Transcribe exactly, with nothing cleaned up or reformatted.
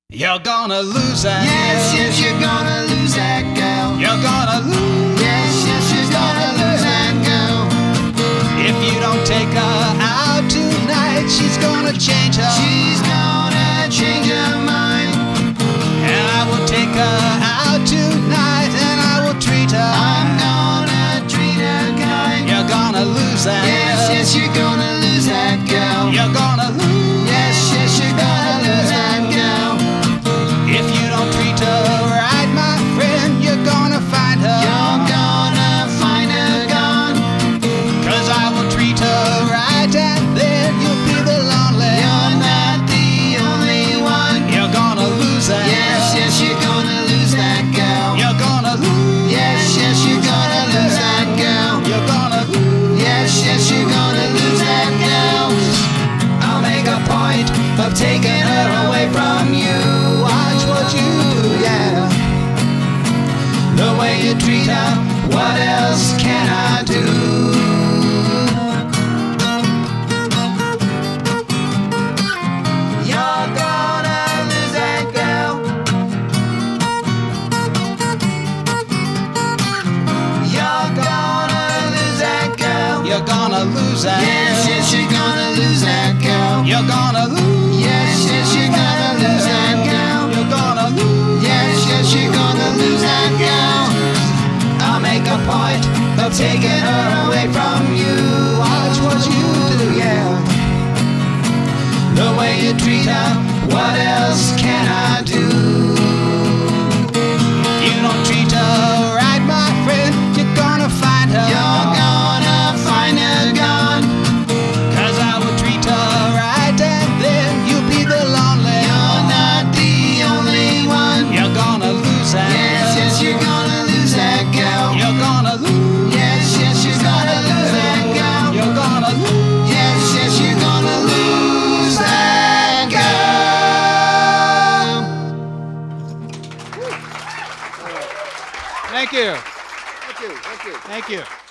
You're gonna lose that Yes, girl. yes, you're gonna lose that girl. You're gonna lose. Yes, yes, you're gonna lose that girl. If you don't take her out tonight, she's gonna change her. She's gonna change her mind. And I will take her out tonight, and I will treat her. I'm gonna treat her kind. You're gonna lose that Yes, girl. yes, you're gonna lose that girl. You're gonna lose. Yes, yes, you're gonna lose that girl. If you don't treat her right, my friend, you're gonna find her. You're gonna find her gone. Cause I will treat her right, and then you'll be the lonely. You're not the only one. You're gonna lose that Yes, girl. yes, you're gonna lose that girl. You're gonna lose. Yes, yes, you're gonna lose that girl. You're gonna lose. Yes, yes, you're gonna lose that girl. I'll make a point of taking her away from you. Watch what you do, yeah. The way you treat her, what else can I do? You're gonna lose that girl. You're gonna lose that girl. You're gonna lose that Yes, girl. yes, you're gonna lose that girl. You're gonna lose. Yes, yes, you're gonna lose that girl. You're gonna lose. Yes, yes, you're gonna lose that girl. I'll make a point of taking her away from you. Watch what you do, yeah. The way you treat her, what else can I do? If you don't treat her right, my friend, you're gonna find her. You're gonna find her gone. Cause I will treat her right, and then you'll be the lonely. You're not the only one. You're gonna lose that Yes, girl. yes, you're gonna lose that girl. You're gonna lose. Yes, yes, you're gonna lose that girl. You're gonna lose. Yes, yes, you're gonna lose that girl. Thank you. Thank you. Thank you. Thank you.